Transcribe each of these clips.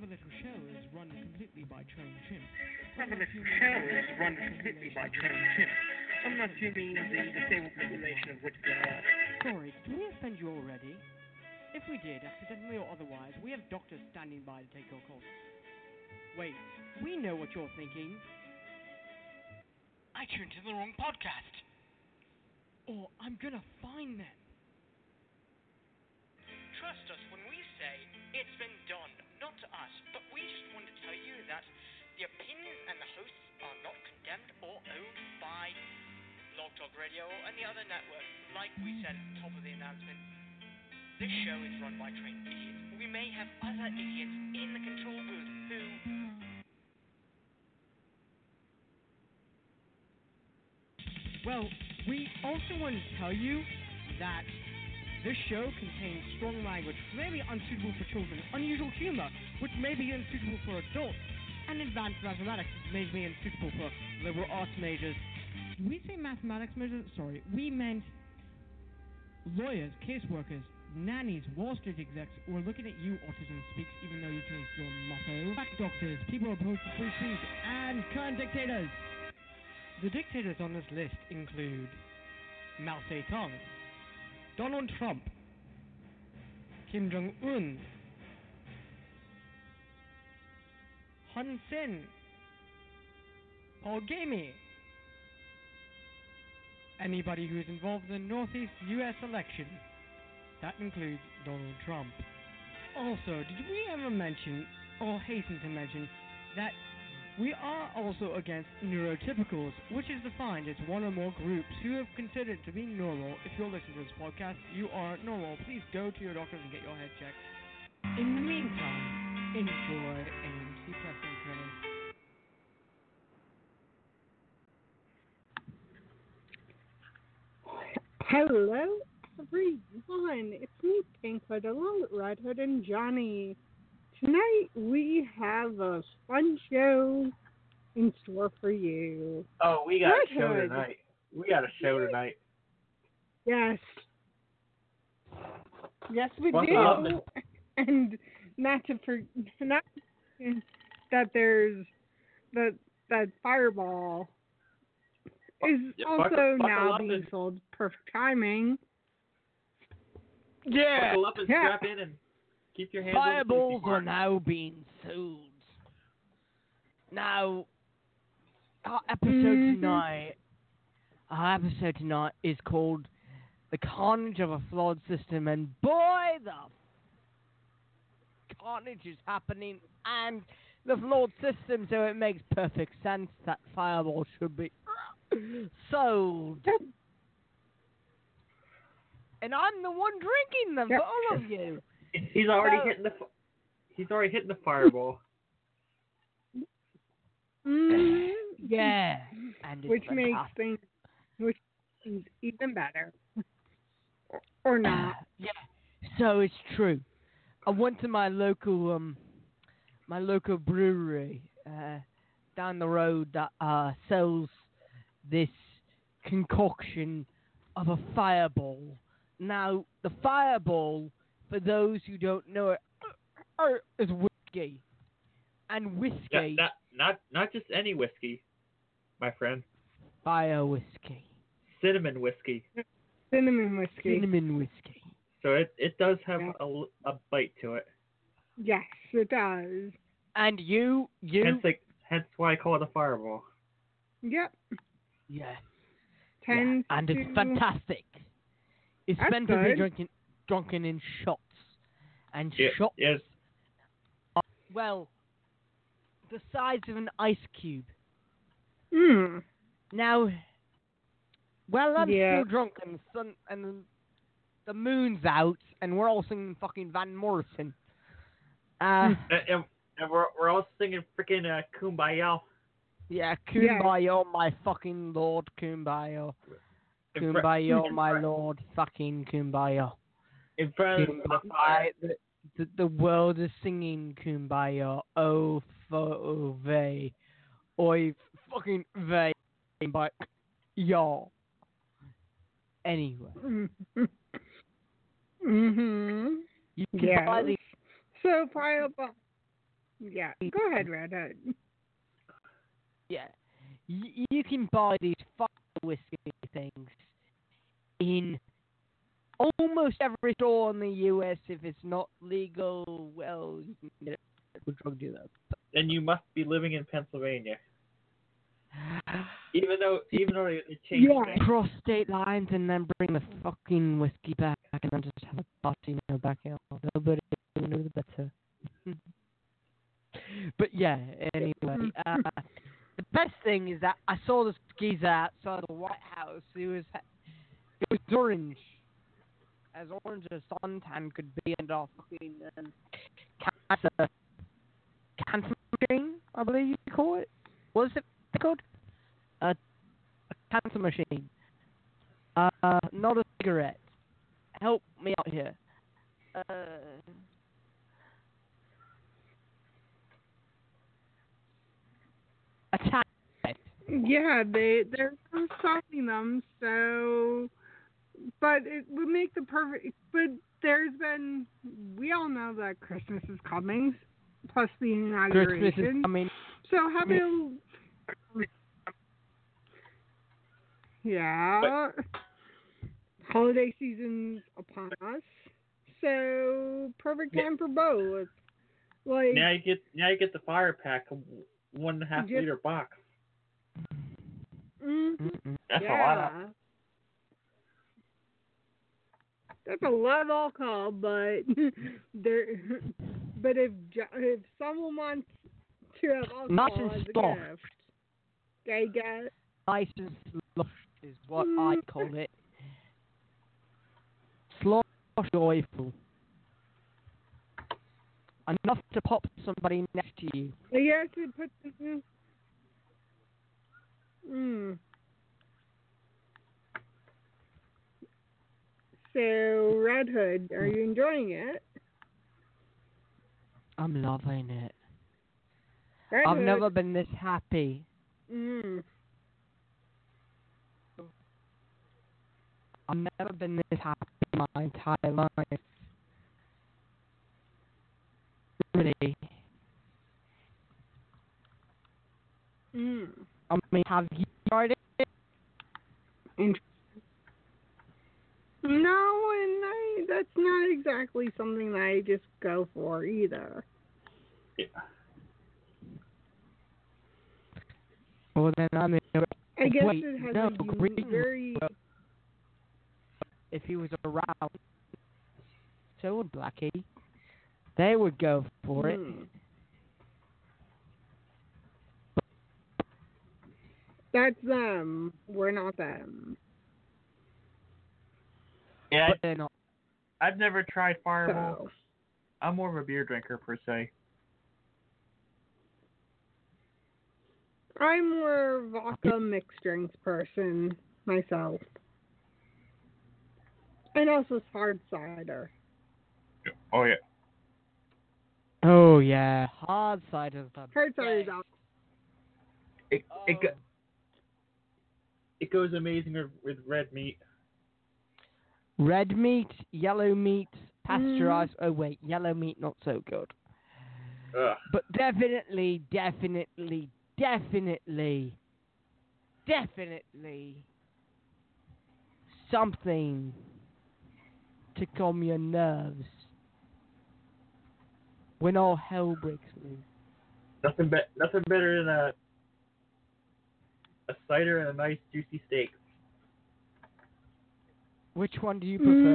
clever little show is run completely by trained chimps. Clever little show is run completely by trained chimps. I'm not assuming the disabled population of which they are. Sorry, did we offend you already? If we did, accidentally or otherwise, we have doctors standing by to take your calls. Wait, we know what you're thinking. I tuned to the wrong podcast. Or I'm gonna find them. Trust us when we say it's been done, not to us, but we just want to tell you that the opinions and the hosts are not condemned or owned by Blog Talk Radio or any other network. Like we said at the top of the announcement, this show is run by trained idiots. We may have other idiots in the control booth who... Well, we also want to tell you that this show contains strong language, clearly unsuitable for children, unusual humor, which may be unsuitable for adults, and advanced mathematics, which may be unsuitable for liberal arts majors. Did we say mathematics majors? Sorry, we meant lawyers, caseworkers, nannies, Wall Street execs. We're looking at you, Autism Speaks, even though you changed your motto. Fact doctors, people opposed to free speech, and current dictators. The dictators on this list include Mao Zedong, Donald Trump, Kim Jong-un, Hun Sen, Paul Gamey, anybody who is involved in the Northeast U.S. election. That includes Donald Trump. Also, did we ever mention, or hasten to mention, that we are also against neurotypicals, which is defined as one or more groups who have considered to be normal. If you're listening to this podcast, you are normal. Please go to your doctors and get your head checked. In the meantime, enjoy AMC Pressing Credits. Hello, everyone. It's me, Pinkhood, along with Red Hood and Johnny. Tonight we have a fun show in store for you. Oh, we got Red a show Hood. tonight. We got a show tonight. Yes. Yes, we Buckle do. up And not that there's that Fireball is also buckle now up being and- sold. Perfect timing. Yeah! Buckle up and Yeah. strap in and keep your hands on the Fireballs safety are bar. now being sold. Now, our episode tonight is called The Carnage of a Flawed System, and boy, the carnage is happening, and the flawed system, so it makes perfect sense that Fireball should be sold. And I'm the one drinking them Yep. for all of you. He's already So- hitting the. He's already hitting the fireball. Yeah, and it's Which makes fantastic. things even better. Or not. Yeah, so it's true. I went to my local brewery down the road that sells this concoction of a Fireball. Now, the Fireball, for those who don't know it, is whiskey, and whiskey, Not just any whiskey, my friend. fire whiskey, Cinnamon Cinnamon whiskey. whiskey. cinnamon whiskey. So it does have Yeah. a bite to it. Yes, it does. And you, Hence why I call it a fireball. Yep. yeah. Tends And it's to- fantastic. It's That's meant to be good. drunken in shots. And Yeah, shots, yes. well, the size of an ice cube. Now, well, I'm Yeah. still drunk and the moon's out and we're all singing fucking Van Morrison. And we're all singing freaking Kumbaya. Yeah, Yeah. Kumbaya, my fucking lord, Kumbaya. In fr- Kumbaya, in my fr- lord, fucking Kumbaya. In front of the fire. The world is singing Kumbaya. Oh, vey. Oi, fucking vey. But, y'all. Anyway. Mhm. You can Yes. buy the... So Fireball. Yeah. Go ahead, Redhead. Yeah. You can buy these fire whiskey things in almost every store in the US. If it's not legal, well, you can get it from a drug dealer. Then you must be living in Pennsylvania. Even though it changed. Yeah. Cross state lines and then bring the fucking whiskey back and then just have a party in the backyard. Nobody will know the better. But yeah, anyway, the best thing is that I saw the geezer outside the White House. It was orange, as orange as suntan could be, and our fucking cancer machine, I believe you call it. What is it called? A cancer machine. Not a cigarette. Help me out here. A tablet. Yeah, they're selling them, so, but it would make the perfect. But we all know that Christmas is coming, plus the inauguration. Christmas is coming. So having, yeah, holiday season's upon us, so perfect time for both. Like Now you get the fire pack, 1.5 liter box. That's a lot. That's a lot of alcohol, but but if someone wants to have alcohol Nice as and a soft. gift, they get Nice and slush is what I call it. Slosh joyful. Enough to pop somebody next to you. you have to put So, Red Hood, are you enjoying it? I'm loving it. Red I've Hood. never been this happy. I've never been this happy in my entire life. Really. I mean, have you tried it? No, and that's not exactly something that I just go for either. Yeah. Well, then I mean, I guess wait, it has no, a Green very... if he was around, so would Blackie. They would go for it. That's them. We're not them. Yeah, But they're not. I've never tried Fireball. So. I'm more of a beer drinker per se. I'm more vodka mixed drinks person myself. And also hard cider. Oh yeah. Oh yeah, hard cider. Hard cider is out. It goes amazing with red meat. Red meat, yellow meat, pasteurized. Oh wait, yellow meat not so good. Ugh. But definitely something to calm your nerves when all hell breaks loose. Nothing better than a cider and a nice juicy steak. Which one do you prefer?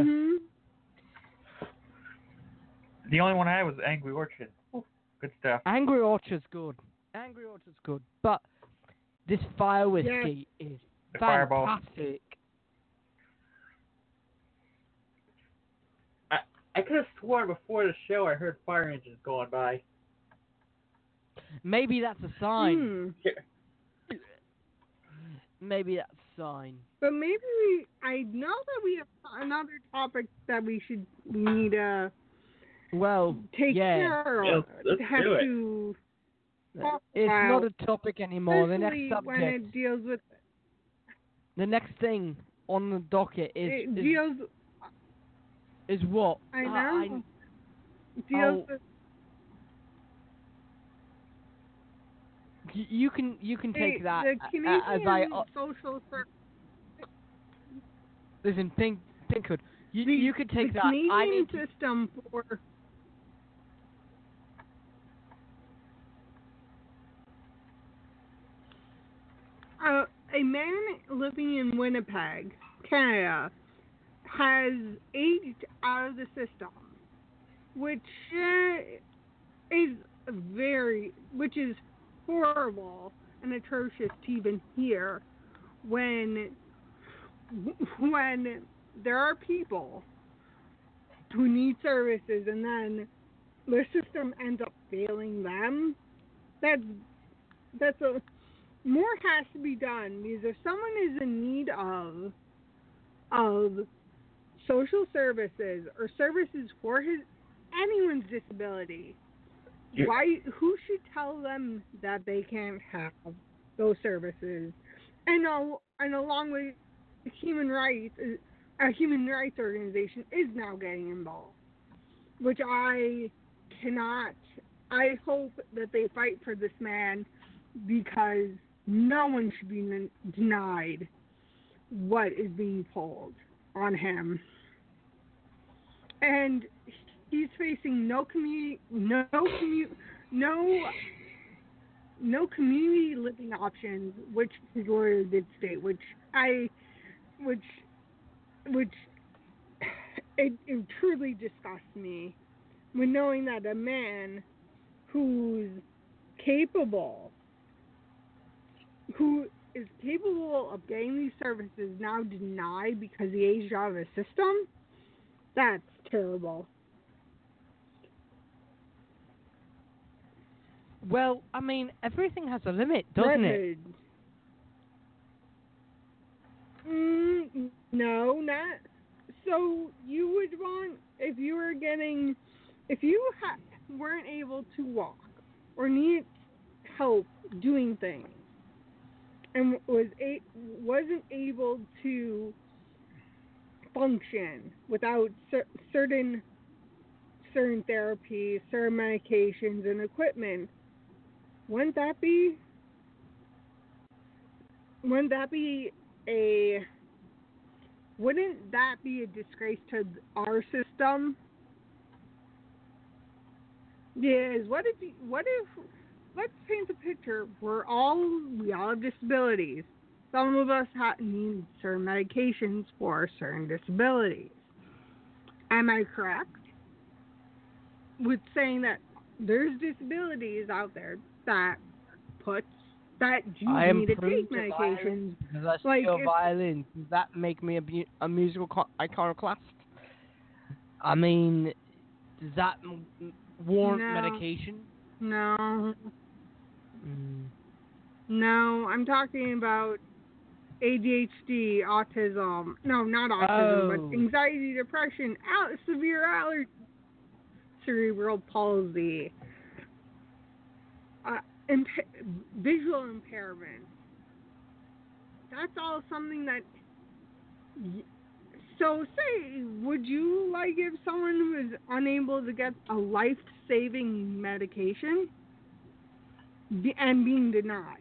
The only one I had was Angry Orchard. Good stuff. Angry Orchard's good. But this fire whiskey is The Fireball. fantastic. I could have sworn before the show I heard fire engines going by. Maybe that's a sign. Maybe that's a sign. But maybe I know that we have another topic that we need to take care of. Let's do it. To talk It's about, not a topic anymore. The next especially when subject. it deals with The next thing on the docket is what? I know. Deals with you can take that the as Canadian social service. listen, Pinkhood. You could take the that. I Canadian need to, system for a man living in Winnipeg, Canada, has aged out of the system, which which is horrible and atrocious to even hear when there are people who need services and then the system ends up failing them. That's a more has to be done, because if someone is in need of social services or services for anyone's disability, who should tell them that they can't have those services? And along with human rights, a human rights organization is now getting involved, which I hope that they fight for this man, because no one should be denied what is being pulled on him. And he's facing no community living options, which his lawyer did state, which it truly disgusts me when knowing that a man who is capable of getting these services now denied because he aged out of the system. That's terrible. well, I mean, everything has a limit, doesn't it? No, not. So you would want, if you weren't able to walk or needed help doing things and wasn't able to function without certain therapies, certain medications and equipment, wouldn't that be a disgrace to our system? Yes. What if let's paint the picture. We all have disabilities. Some of us need certain medications for certain disabilities. Am I correct with saying that there's disabilities out there that you need to take medications? Because I steal violin. Does that make me a musical iconoclast? I mean, does that warrant medication? No. No, I'm talking about ADHD, autism. No, not autism, but anxiety, depression, severe allergy, cerebral palsy, visual impairment. That's all something that. So, say, would you like if someone was unable to get a life-saving medication and being denied?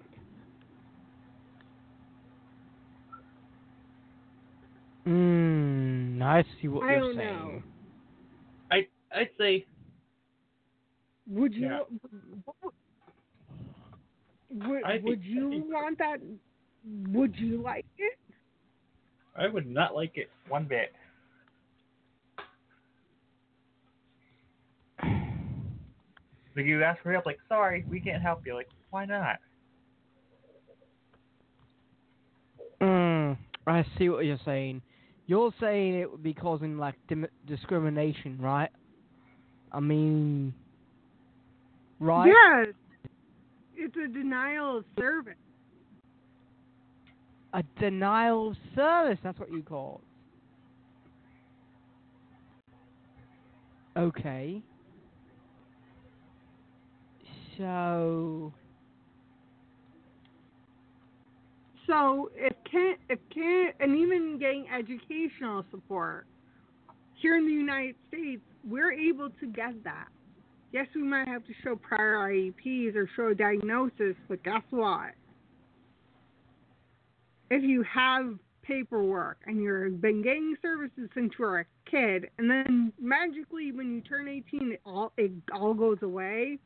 I see what you're saying. Know. I'd say. Would you? Yeah. Would you want that? Would you like it? I would not like it one bit. Like, you ask for help, like, sorry, we can't help you. Like, why not? I see what you're saying. You're saying it would be causing, like, discrimination, right? I mean, right? Yes. It's a denial of service. A denial of service, that's what you call it. Okay. So and even getting educational support here in the United States, we're able to get that. Yes, we might have to show prior IEPs or show a diagnosis, but guess what? If you have paperwork and you've been getting services since you were a kid, and then magically when you turn 18, it all goes away,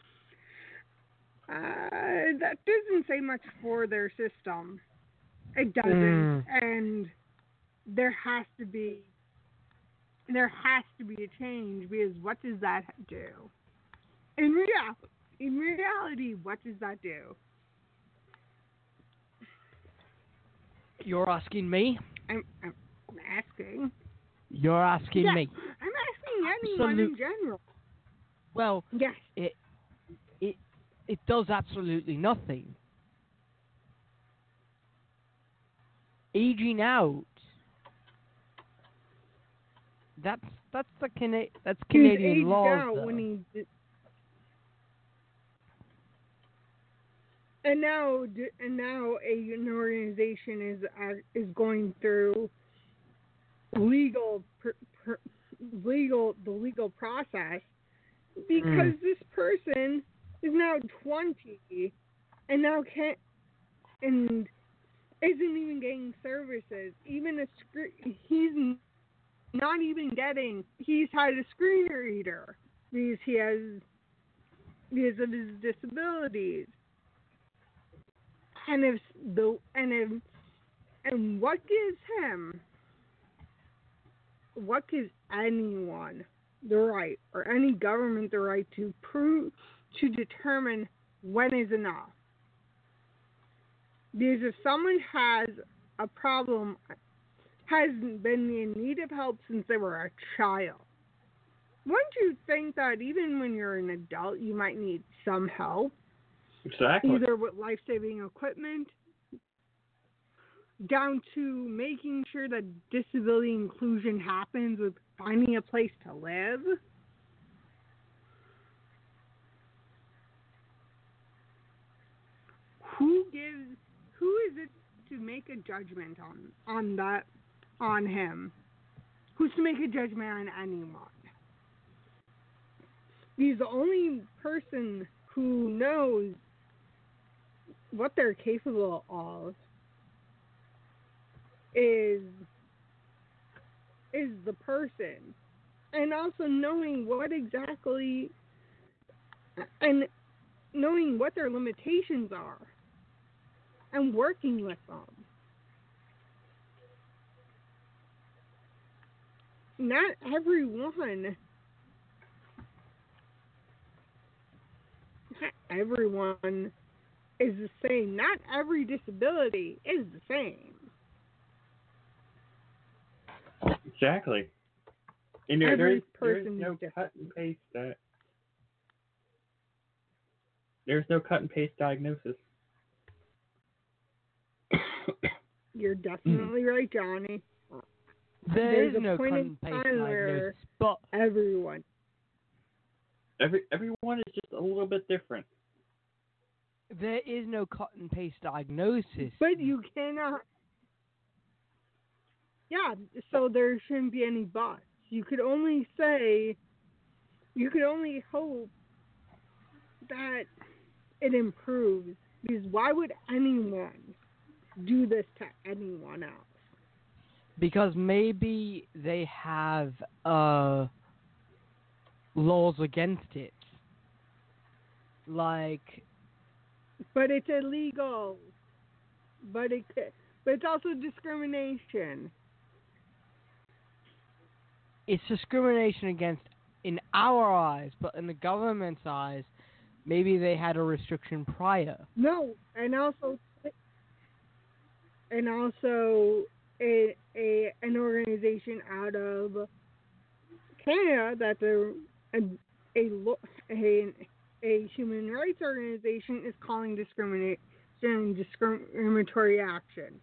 that doesn't say much for their system. It doesn't, and there has to be a change, because what does that do? In reality, what does that do? You're asking me? I'm asking. You're asking me? I'm asking anyone in general. Well, yes. It does absolutely nothing. Aging out. That's Canadian law. And now an organization is going through the legal process, because this person is now 20 and now can't and isn't even getting services. He's not even getting. He's had a screen reader because of his disabilities. And what gives anyone the right, or any government the right, to determine when is enough? Because if someone has a problem, has been in need of help since they were a child, wouldn't you think that even when you're an adult, you might need some help? Exactly. Either with life-saving equipment, down to making sure that disability inclusion happens with finding a place to live. Who is it to make a judgment on him? Who's to make a judgment on anyone? He's the only person who knows what they're capable of is the person, and also knowing what their limitations are and working with them. Not everyone is the same. Not every disability is the same. Exactly. And there's no cut and paste that. There's no cut and paste diagnosis. You're definitely right, Johnny. There's no cut and paste diagnosis, but everyone is just a little bit different. There is no cut and paste diagnosis. But you cannot. Yeah, so there shouldn't be any buts. You could only hope that it improves. Because why would anyone do this to anyone else? Because maybe they have laws against it. Like... But it's illegal. But it's also discrimination. It's discrimination against, in our eyes, but in the government's eyes, maybe they had a restriction prior. No, and also an organization out of Canada that's a human rights organization is calling discriminatory action.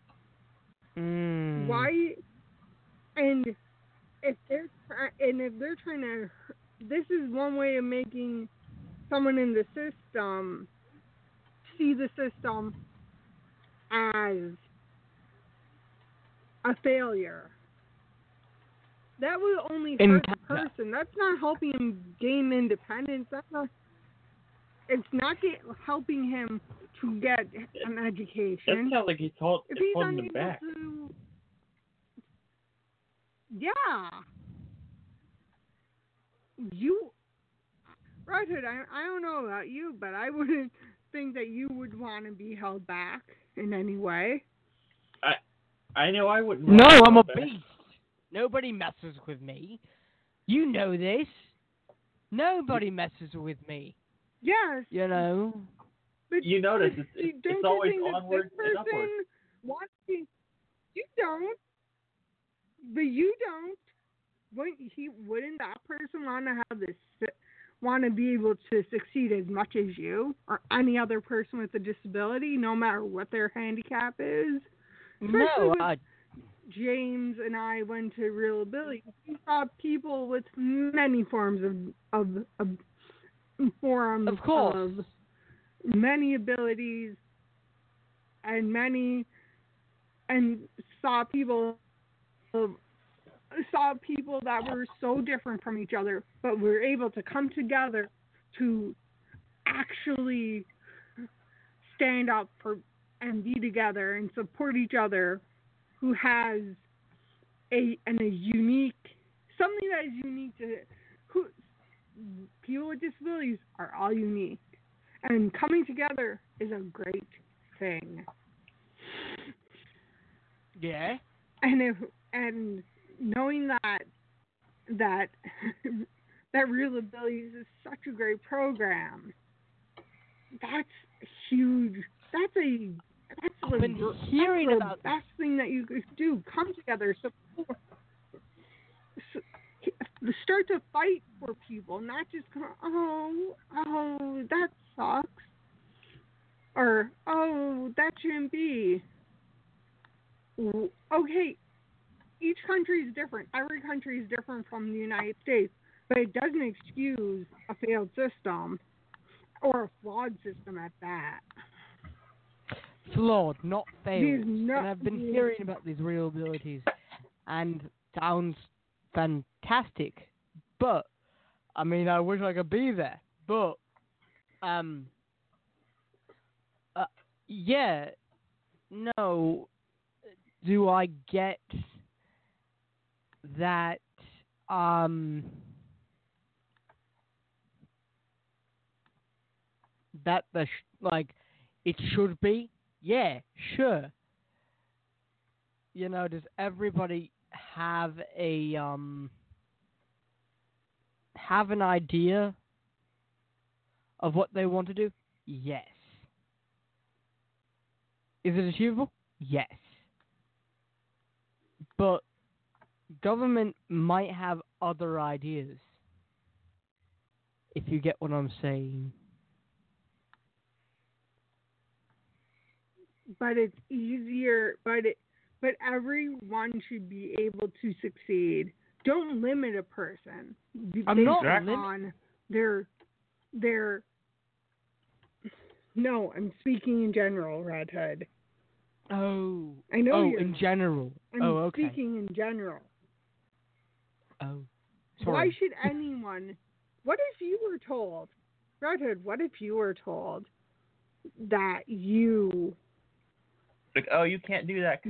Why? And if they're trying to, this is one way of making someone in the system see the system as a failure. that would only hurt the person. That's not helping him gain independence. It's not helping him to get an education. That sounds like he's holding him back. Yeah. Red Hood, I don't know about you, but I wouldn't think that you would want to be held back in any way. I know I wouldn't. No, I'm a beast. Nobody messes with me. You know this. Nobody messes with me. Yes. You know. But you notice it's always onward and upward. You don't. But you don't. Wouldn't that person want to have this? Want to be able to succeed as much as you or any other person with a disability, no matter what their handicap is? No, James and I went to Real Ability. We saw people with many forms of many abilities and saw people that were so different from each other, but were able to come together to actually stand up for and be together and support each other, who has something that is unique to people with disabilities are all unique, and coming together is a great thing. Yeah. And knowing that Real Abilities is such a great program, that's huge. That's the best thing that you could do. Come together, support, start to fight for people, not just oh that sucks, or oh that shouldn't be. Okay, each country is different. Every country is different from the United States, but it doesn't excuse a failed system or a flawed system at that. Flawed, not failed. And I've been hearing about these Real Abilities, and sounds fantastic. But I mean, I wish I could be there. But yeah, no. Do I get that? That it should be. Yeah, sure. You know, does everybody have an idea of what they want to do? Yes. Is it achievable? Yes. But government might have other ideas, if you get what I'm saying. But it's easier. But everyone should be able to succeed. Don't limit a person. I'm not on their. No, I'm speaking in general, Red Hood. Oh. I know. Oh, in general. I'm speaking in general. Oh. Sorry. Why should anyone? What if you were told, Red Hood? What if you were told that you you can't do that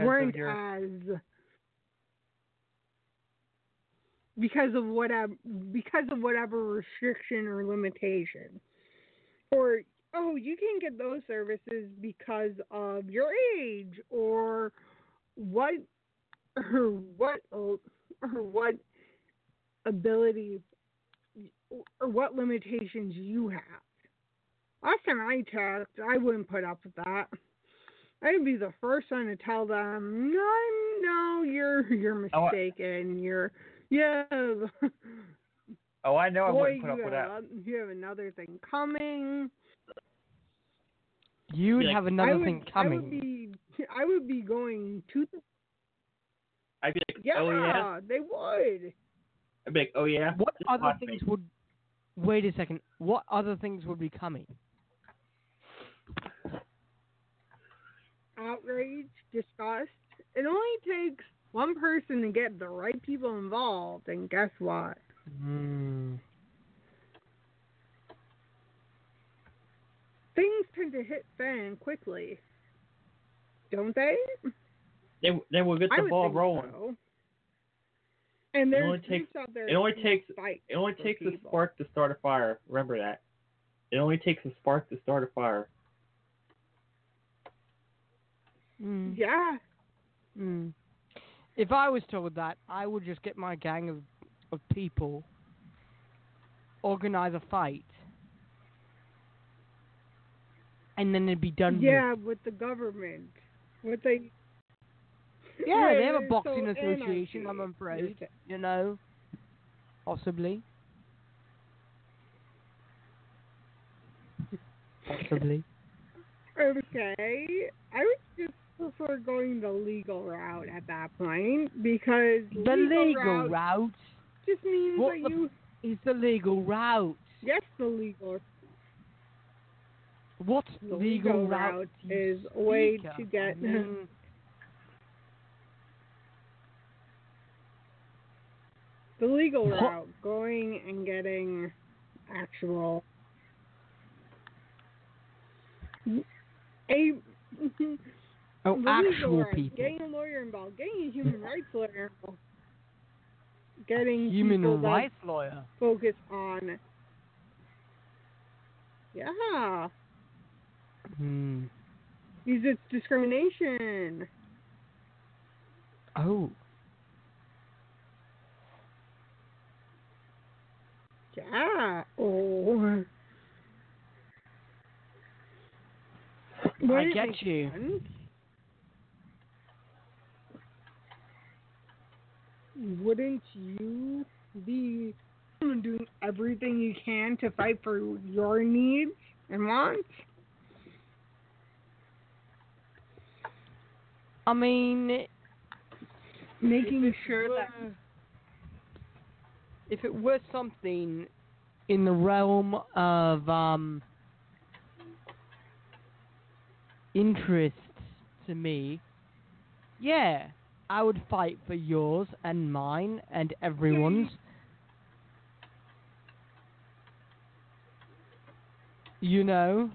because of whatever restriction or limitation, or you can't get those services because of your age or what ability or what limitations you have. Last time I checked, I wouldn't put up with that. I'd be the first one to tell them, no, you're mistaken. I know I wouldn't put up with that. You have another thing coming. You would have another thing coming. I would be going to the... I'd be like, yeah, oh yeah? They would. I'd be like, oh yeah? What other things would... Wait a second. What other things would be coming? Outrage, disgust. It only takes one person to get the right people involved, and guess what? Things tend to hit fan quickly, don't they? They will get the ball rolling. So. And It there's only takes a spark to start a fire. Remember that. It only takes a spark to start a fire. Yeah. If I was told that, I would just get my gang of people, organize a fight, and then it'd be done with the government. They have a boxing association, I'm afraid. You know? Possibly. Possibly. Okay. I would just prefer going the legal route at that point, because the legal route just means that is the legal route. Yes, the legal. What the legal route is a way to get. The legal route, going and getting actual actual route, people. getting a lawyer involved, getting a human rights lawyer involved, getting human rights lawyer focus on. Yeah. Because it's discrimination. Oh. Yeah. Oh. I get you. Sense? Wouldn't you be doing everything you can to fight for your needs and wants? I mean, making sure that if it were something in the realm of interests to me, yeah, I would fight for yours and mine and everyone's. You know?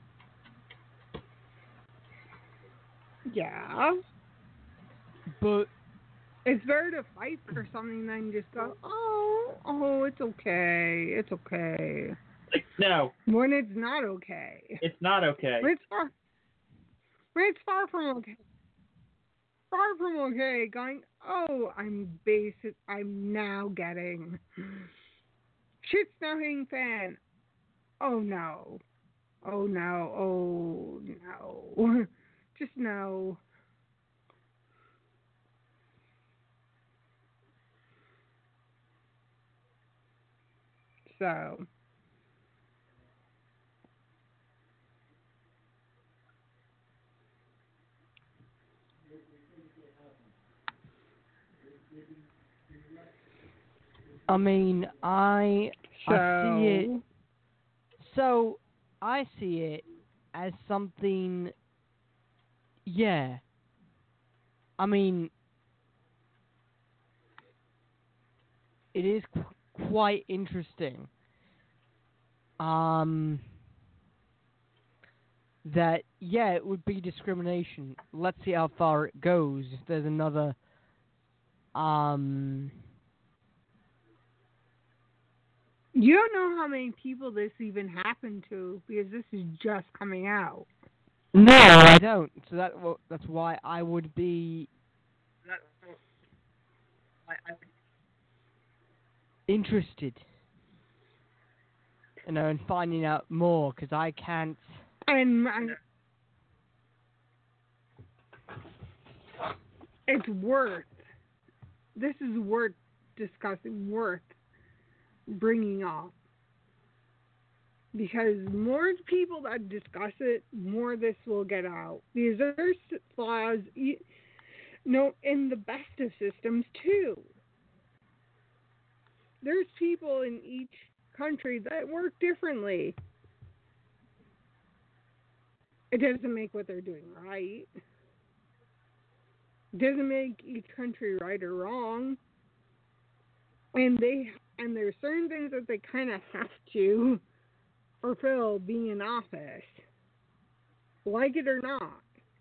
Yeah. But it's better to fight for something than just go, oh, it's okay. It's okay. Like, no. When it's not okay. It's not okay. When it's far from okay. Far from okay, going, oh, I'm now getting shit's now hitting fan. Oh no. Oh no. Oh no. Just no. So. I mean, I see it. So I see it as something. Yeah. I mean, it is quite interesting. That it would be discrimination. Let's see how far it goes. If there's another. You don't know how many people this even happened to, because this is just coming out. No, I don't. So that's why I would be interested, in finding out more, because I can't. And it's worth. This is worth discussing. Worth bringing up, because more people that discuss it, more this will get out. Because there's flaws, in the best of systems too. There's people in each country that work differently. It doesn't make what they're doing right. Doesn't make each country right or wrong. And there's certain things that they kind of have to fulfill being in office, like it or not.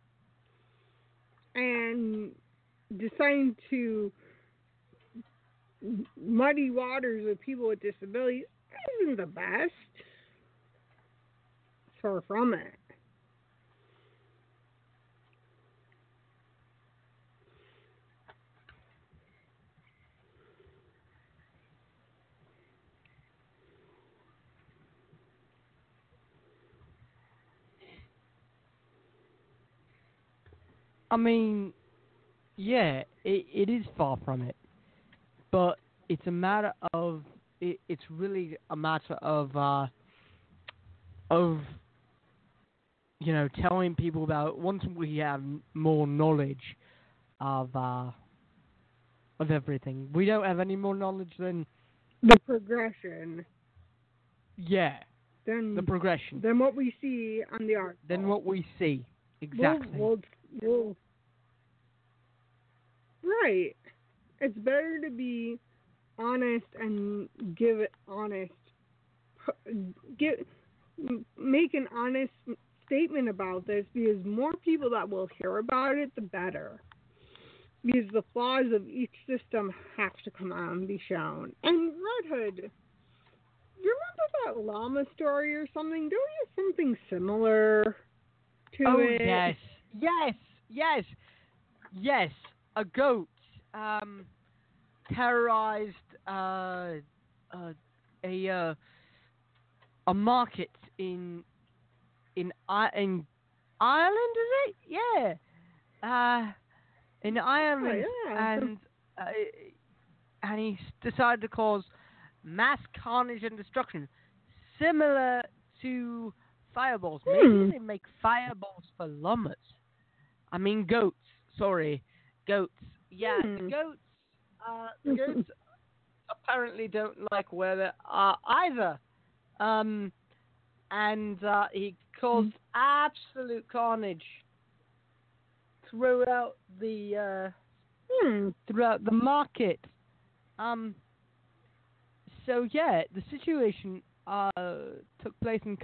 And deciding to muddy waters with people with disabilities isn't the best. Far from it. I mean, yeah, it is far from it, but it's a matter of it's really a matter of telling people about once we have more knowledge of everything. We don't have any more knowledge than the progression. Yeah. Than the progression. Than what we see on the article. Than what we see. Exactly. We'll right. It's better to be honest and give it honest. Make an honest statement about this, because more people that will hear about it, the better. Because the flaws of each system have to come out and be shown. And Red Hood, you remember that llama story or something? Don't you have something similar to it? Oh, yes. A goat terrorized a market in Ireland, is it? Yeah. In Ireland, and he decided to cause mass carnage and destruction, similar to fireballs. Maybe they make fireballs for llamas. I mean goats. Sorry, goats. Yeah, the goats apparently don't like weather either. And he caused absolute carnage throughout the market. So yeah, the situation took place in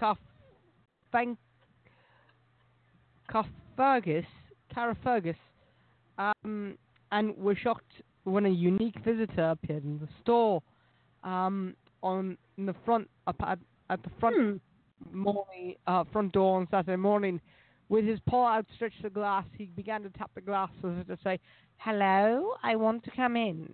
Carrickfergus, and were shocked when a unique visitor appeared in the store, in the front at the front front door on Saturday morning. With his paw outstretched to the glass, he began to tap the glass as if to say, "Hello, I want to come in."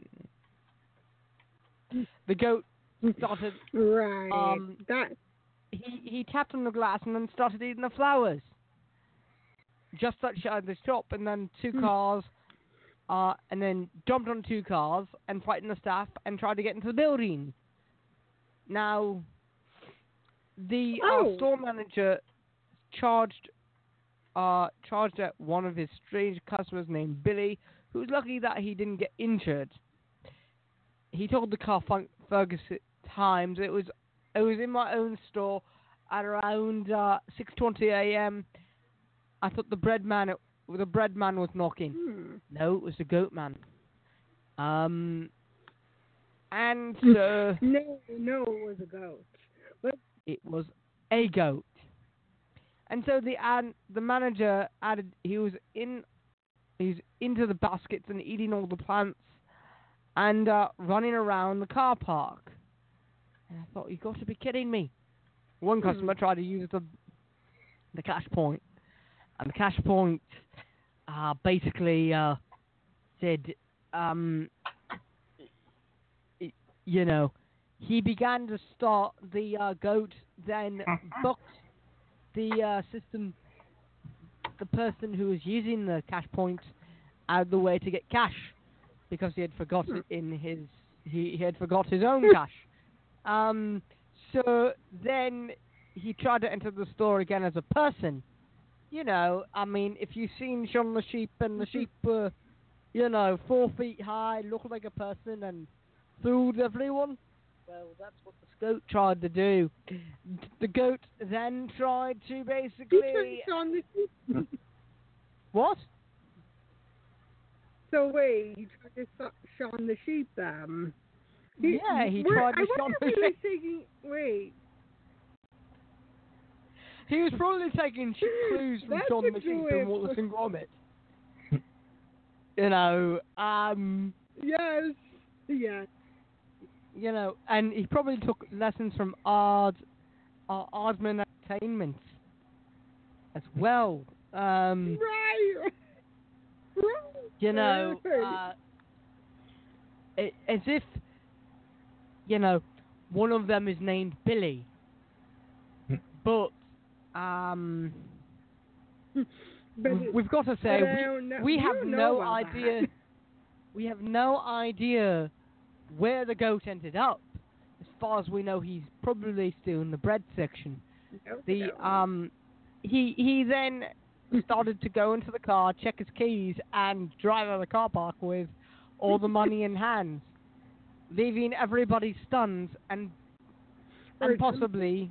The goat started. Right. He tapped on the glass and then started eating the flowers. Just outside the shop, and then two cars, and then jumped on two cars and frightened the staff and tried to get into the building. Now, the store manager charged at one of his strange customers named Billy, who was lucky that he didn't get injured. He told the Carrickfergus Times it was in my own store at around 6:20 a.m. I thought the bread man was knocking. No, it was the goat man. And no, it was a goat. But it was a goat. And so the manager added he's into the baskets and eating all the plants and running around the car park. And I thought, you got to be kidding me. One customer tried to use the cash point, and the cash point basically said, he began to start the goat, then booked the system, the person who was using the cash point, out of the way to get cash, because he had forgot it in his he had forgot his own cash. So then he tried to enter the store again as a person. I mean, if you've seen Shaun the Sheep, and the sheep were, 4 feet high, looked like a person, and fooled everyone. Well, that's what the goat tried to do. The goat then tried to basically... Shaun the Sheep. What? So wait, he tried to Shaun the Sheep them. He tried to Shaun the Sheep. Wait. He was probably taking clues from That's Shaun a the Sheep good and Wallace and Gromit. You know, Yes. Yes. you know, and he probably took lessons from Aardman Entertainment as well. Right. You know, as if, you know, one of them is named Billy, but we've got to say we have no idea. That. We have no idea where the goat ended up. As far as we know, he's probably still in the bread section. He then started to go into the car, check his keys, and drive out of the car park with all the money in hand, leaving everybody stunned and possibly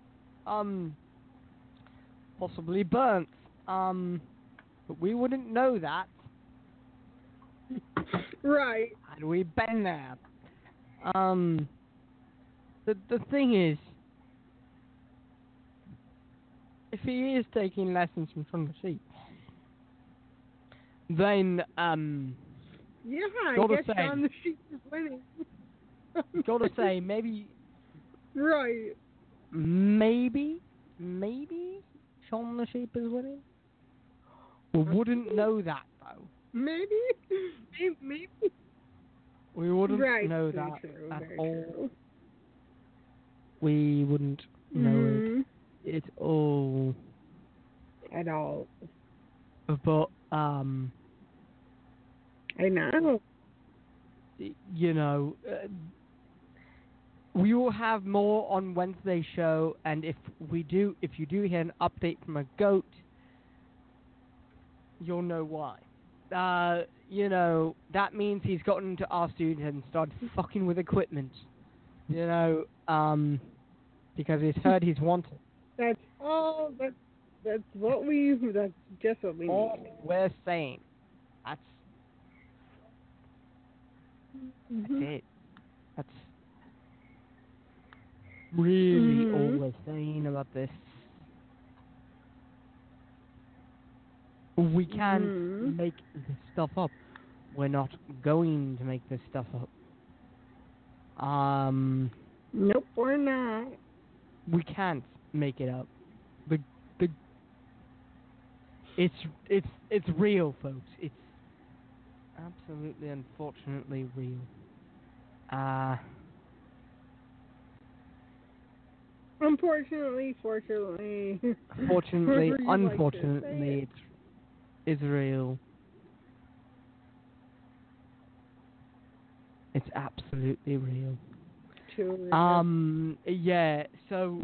burnt. But we wouldn't know that. Right. Had we been there. The thing is, if he is taking lessons from the sheep, then I gotta guess say, Shaun the Sheep is winning. gotta say, maybe Shaun the Sheep is winning. We wouldn't know that though. Maybe. We wouldn't know very that true, at very all. true. We wouldn't know it at all. At all. But I know. you know, we will have more on Wednesday's show, and if you do hear an update from a goat, you'll know why. You know, that means he's gotten into our studio and started fucking with equipment. You know, because he's heard he's wanted. That's all. That's what we. That's just what we All need. we're saying. That's it. That's really all we're saying about this. We can't make this stuff up. We're not going to make this stuff up. Nope, we're not. We can't make it up. It's real, folks. It's absolutely, unfortunately real. Unfortunately, fortunately. Fortunately, Whatever you unfortunately, like it's real. It's absolutely real. Too real. Yeah. So.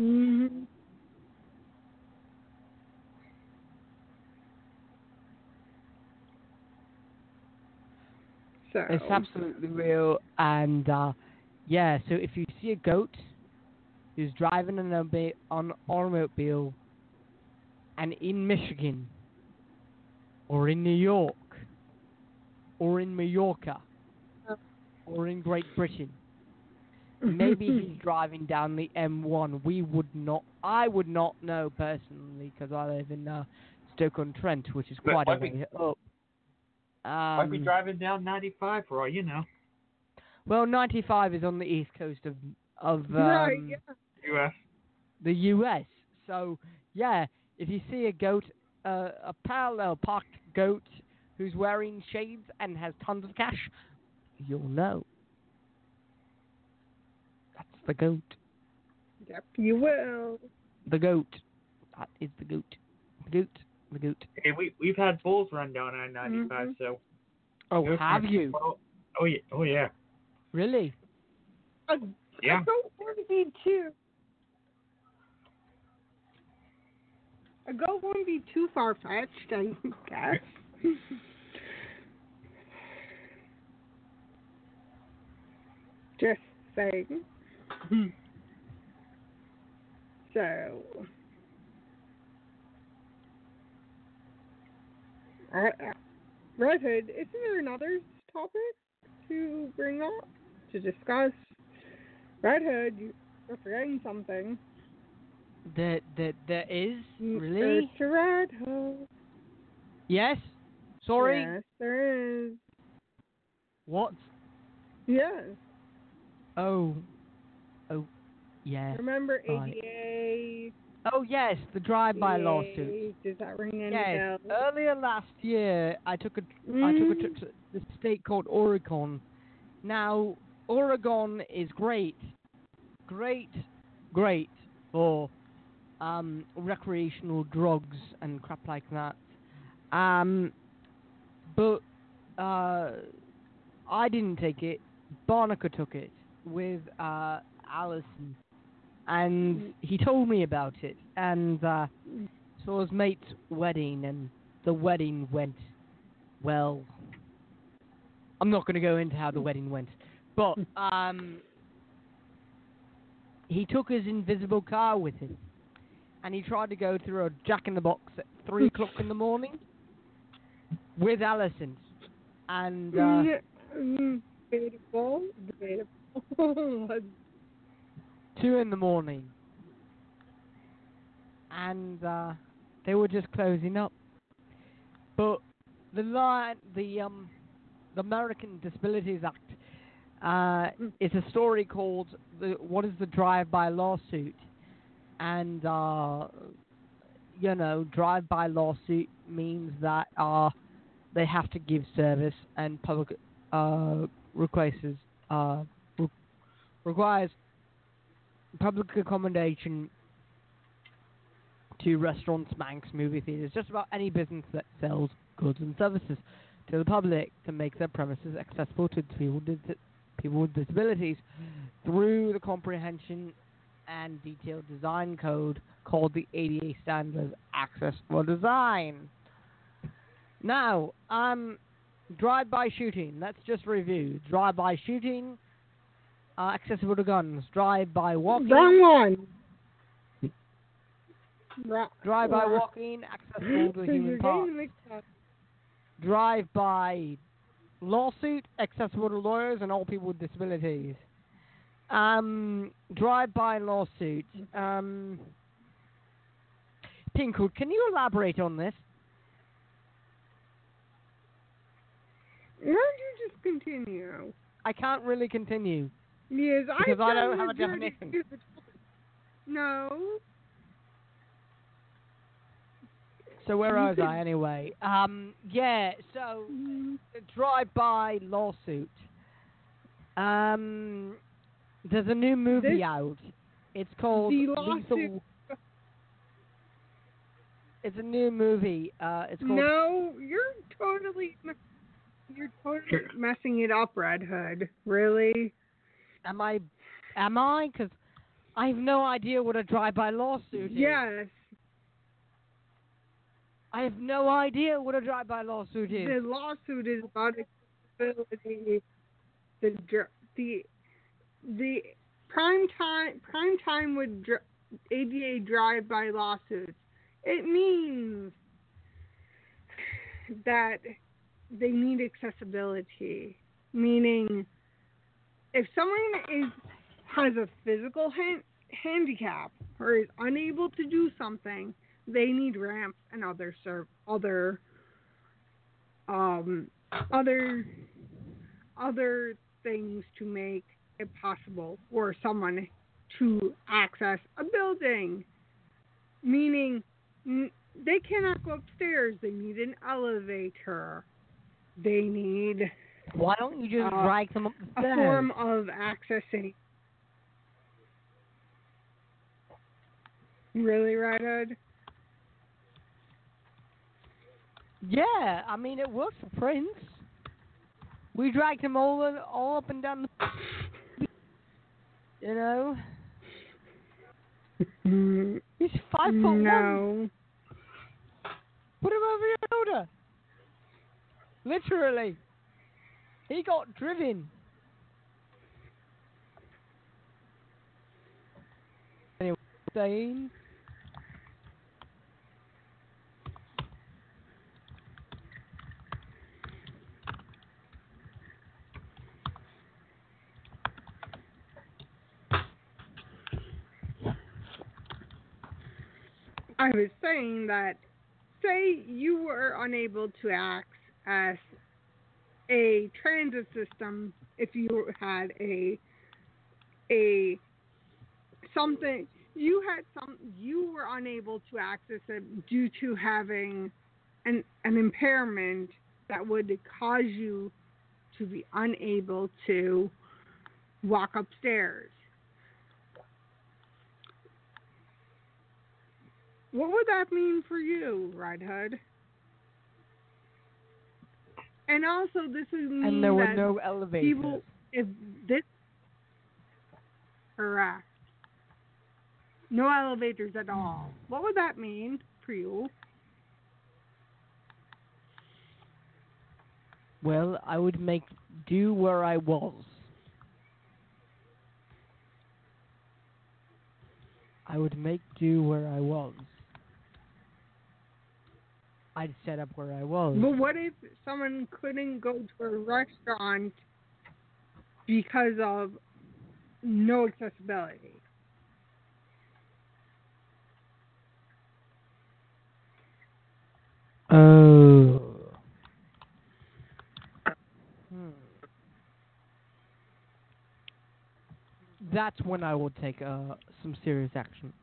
So. It's absolutely real, and yeah. So if you see a goat who's driving an automobile, and in Michigan, or in New York, or in Mallorca, or in Great Britain, maybe he's driving down the M1. I would not know personally because I live in Stoke-on-Trent, which is quite a way up. Might be driving down 95 for all you know. Well, 95 is on the east coast of U.S. The U.S. So yeah, if you see a goat, a parallel parked goat who's wearing shades and has tons of cash, you'll know. That's the goat. Yep, you will. The goat. That is the goat. The goat. The goat. Hey, we've had bulls run down I-95, so. Oh, have you? Oh yeah. Really? Yeah. A goat wouldn't be too far-fetched, I guess. Just saying. So. Red Hood, isn't there another topic to bring up, to discuss? Red Hood, you're forgetting something. There is? Really? There's a Red Hood. Yes? Sorry? Yes, there is. What? Yes. Oh, yes. Remember Right. ADA? Oh, yes, the drive-by lawsuit. Does that ring any Yes, bells? earlier last year, I took a trip to the state called Oregon. Now, Oregon is great for recreational drugs and crap like that. But I didn't take it. Barnacle took it with Allison, and he told me about it. And so his mate's wedding, and the wedding went well. I'm not going to go into how the wedding went, but he took his invisible car with him, and he tried to go through a Jack in the Box at 3 o'clock in the morning with Allison, and debatable. 2 in the morning, and they were just closing up. But the American Disabilities Act is a story called what is the drive-by lawsuit, and drive-by lawsuit means that they have to give service, and public requires public accommodation to restaurants, banks, movie theaters, just about any business that sells goods and services to the public to make their premises accessible to people with disabilities through the comprehension and detailed design code called the ADA Standards Access for Design. Now, drive-by shooting. Let's just review. Drive-by shooting, accessible to guns. Drive-by walking. Wrong one. Drive-by walking, accessible to human parts. Drive-by lawsuit, accessible to lawyers and all people with disabilities. Drive-by lawsuit. Pinkwood, can you elaborate on this? Why don't you just continue? I can't really continue. Yes, because I don't have a definition. No. So where was I anyway? So drive-by lawsuit. There's a new movie out. It's called Lethal. It's a new movie. It's called. No, you're totally messing it up, Red Hood. Really? Am I? Because I have no idea what a drive-by lawsuit is. Yes. I have no idea what a drive-by lawsuit is. The lawsuit is about accessibility. The prime time with ADA drive-by lawsuits. It means that they need accessibility. Meaning, if someone has a physical handicap or is unable to do something, they need ramps and other things to make it possible for someone to access a building. Meaning, they cannot go upstairs. They need an elevator. They need. Why don't you just drag them up the stairs? A form of accessing. Really, Red Hood? Yeah, I mean, it works for Prince. We dragged him all up and down the... You know? He's 5'1". No. Put him over your shoulder. Literally. He got driven. Anyway, saying... I was saying that, say you were unable to access a transit system if you had a something you were unable to access it due to having an impairment that would cause you to be unable to walk upstairs. What would that mean for you, Red Hood? And also, this would mean And there were that no elevators. people, if this, correct, no elevators at all. What would that mean for you? Well, I would make do where I was. I would make do where I was. I'd set up where I was. But what if someone couldn't go to a restaurant because of no accessibility? Oh. That's when I will take some serious action.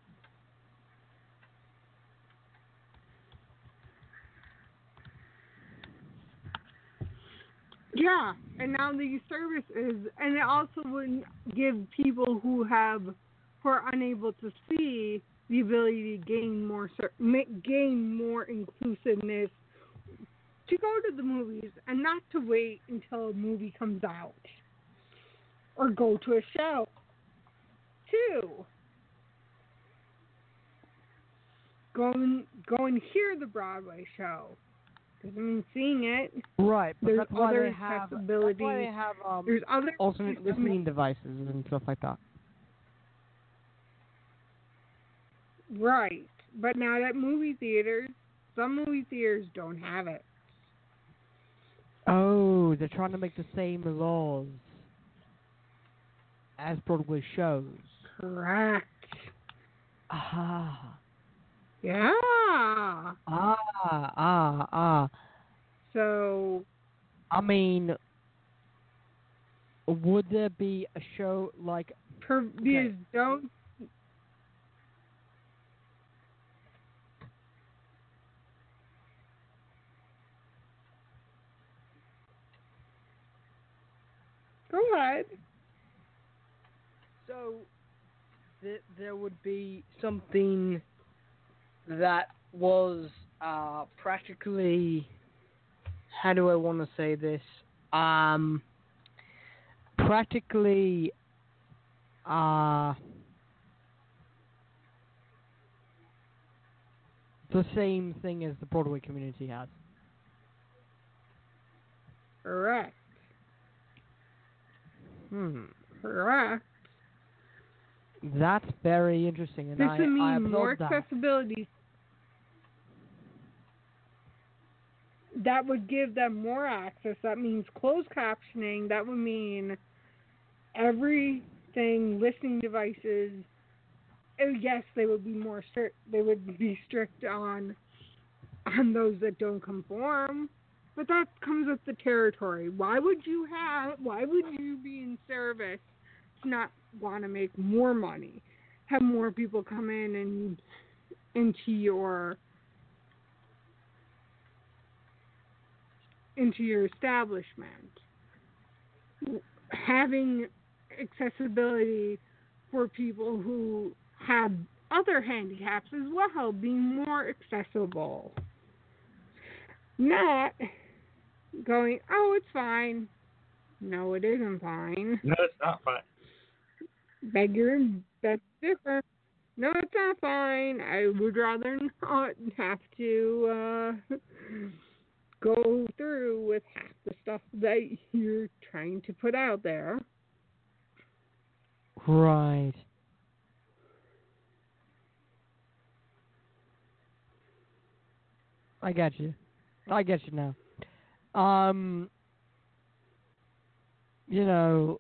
Yeah, and now these services, and it also would give people who are unable to see the ability to gain more inclusiveness to go to the movies and not to wait until a movie comes out or go to a show. Too. Go and hear the Broadway show. Doesn't mean seeing it. Right, but There's that's why other they have accessibility. That's why they have there's other alternate listening devices and stuff like that. Right, but now that some movie theaters don't have it. Oh, they're trying to make the same laws as Broadway shows. Correct. Ah. Yeah. So, I mean, would there be a show like... don't... Go ahead. So, there would be something that was practically... How do I want to say this? Practically... the same thing as the Broadway community has. Correct. Correct. That's very interesting, and this I would mean more that. accessibility. That would give them more access. That means closed captioning. That would mean everything, listening devices. Yes, they would be more strict. They would be strict on those that don't conform. But that comes with the territory. Why would you be in service to not want to make more money? Have more people come in and into your establishment. Having accessibility for people who have other handicaps as well, being more accessible. Not going, oh, it's fine. No, it isn't fine. No, it's not fine. That's different. No, it's not fine. I would rather not have to go through with half the stuff that you're trying to put out there. Right. I get you now. You know,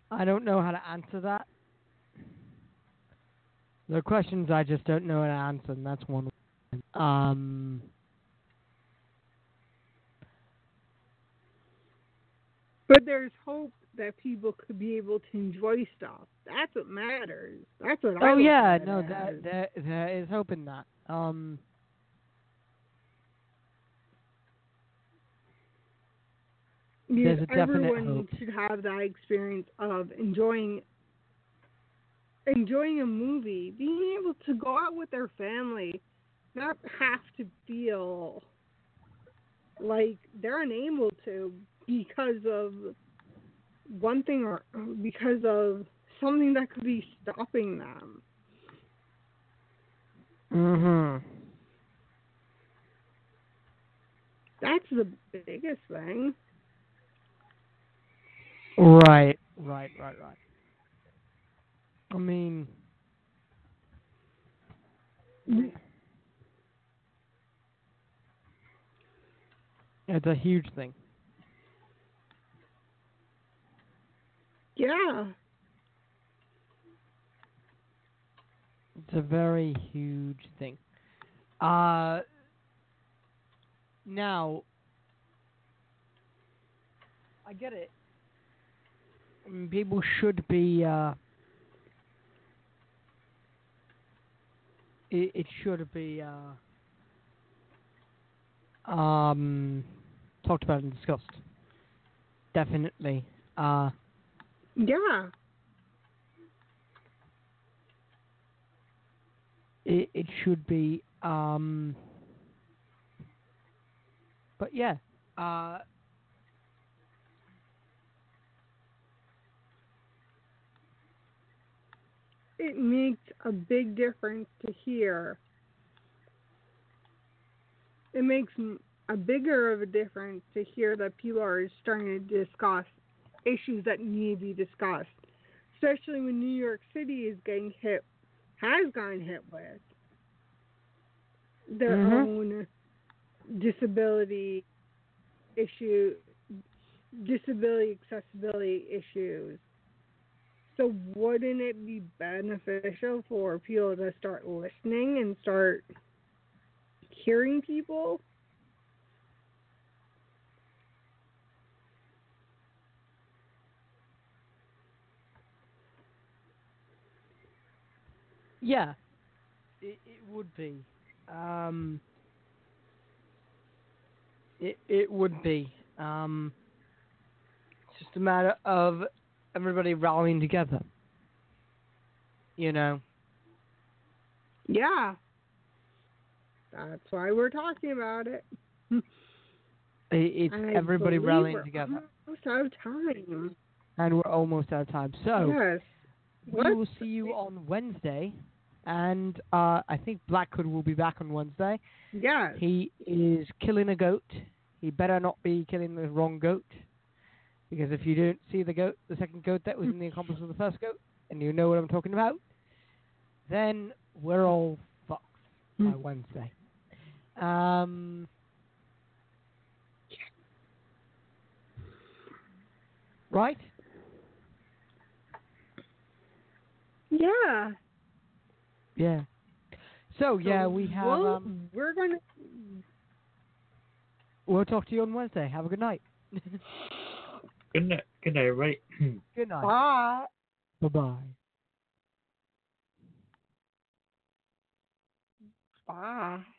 I don't know how to answer that. There are questions I just don't know how to answer, and that's one. But there's hope that people could be able to enjoy stuff. That's what matters. That's what I Oh look yeah, at it no, as. there is hope in that. Because There's a definite everyone hope. should have that experience of enjoying a movie, being able to go out with their family, not have to feel like they're unable to because of one thing or because of something that could be stopping them. Mhm. That's the biggest thing. Right. I mean, it's a huge thing. Yeah. It's a very huge thing. Now, I get it. I mean, people should be. It should be. Talked about and discussed. Definitely. Yeah. It should be. But yeah. It makes a big difference to hear. It makes a bigger of a difference to hear that people are starting to discuss issues that need to be discussed, especially when New York City has gotten hit with their own disability accessibility issues. So wouldn't it be beneficial for people to start listening and start hearing people? Yeah. It would be. It would be. It's just a matter of everybody rallying together. You know. Yeah. That's why we're talking about it. It's everybody rallying together. Almost out of time. And we're almost out of time. So yes. We will see you on Wednesday. And I think Blackhood will be back on Wednesday. Yes. He is killing a goat. He better not be killing the wrong goat. Because if you don't see the second goat that was in the accomplice of the first goat, and you know what I'm talking about, then we're all fucked by Wednesday. Right? Yeah. Yeah. So yeah, we have. We're gonna. We'll talk to you on Wednesday. Have a good night. Good night. Good night, everybody. Good night. Bye. Bye-bye. Bye.